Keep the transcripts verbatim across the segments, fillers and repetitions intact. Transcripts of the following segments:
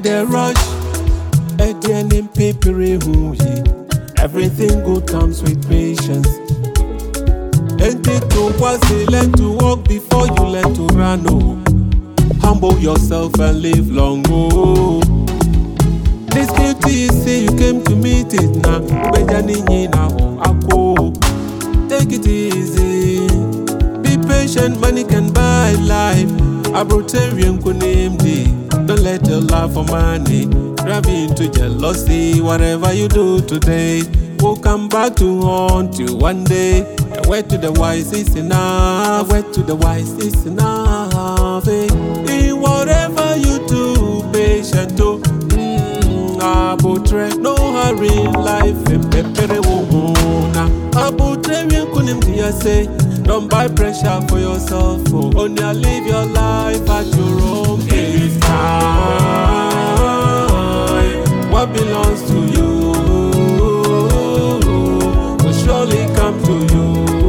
the rush. Edianim paper who ye. Everything good comes with patience. And it to was learn to walk before you learn to run. Oh. Humble yourself and live long. Oh. This beauty you say you came to meet it now. Take it easy. Be patient, money can buy life. Abrotarian could name thee. Don't let your love for money drive you into jealousy. Whatever you do today will come back to haunt you one day. A word to the wise is enough. A word to the wise is enough. Eh? In whatever you do, patient too. Mm, abutre, no hurry in life. Pepere wona. Abutre kunim dia say. Don't buy pressure for yourself. Oh. Only live your life at your own pace. Time, what belongs to you will surely come to you.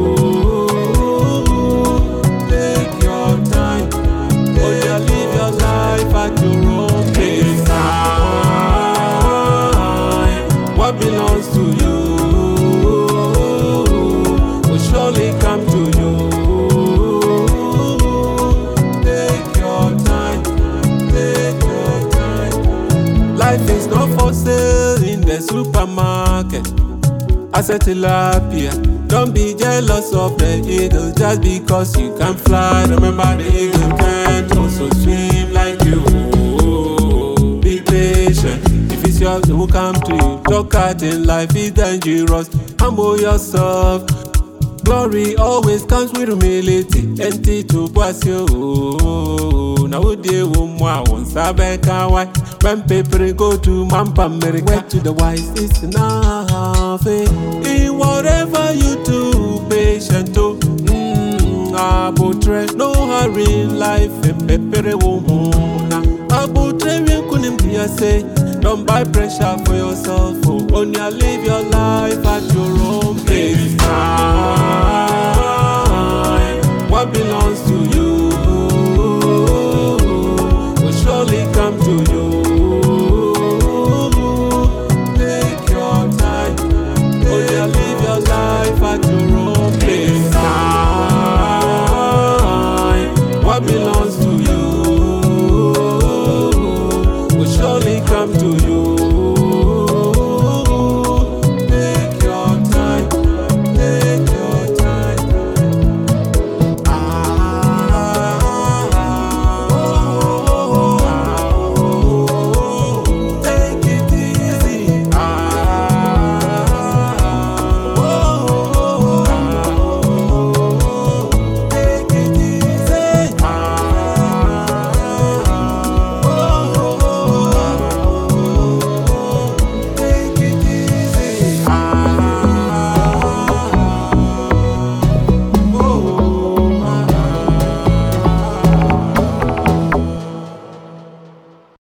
Take your time. Only live your life at your own pace. Time, what belongs to you will surely come to you. Life is not for sale in the supermarket. I said tilapia. Don't be jealous of the eagle just because you can fly. Remember the eagle can't also swim like you. Be patient. If it's yours, it will come to you. Talk out in life is dangerous. Humble yourself. Glory always comes with humility. Empty to pass you. Now would you want Sabeka? Why? When paper go to Mampa America, wait to the wise is enough. Eh? In whatever you do, patient too. Mm, abutre, no hurry in life. Paper wona. Abutre we couldn't be a say. Don't buy pressure for yourself. Oh. Only live your life at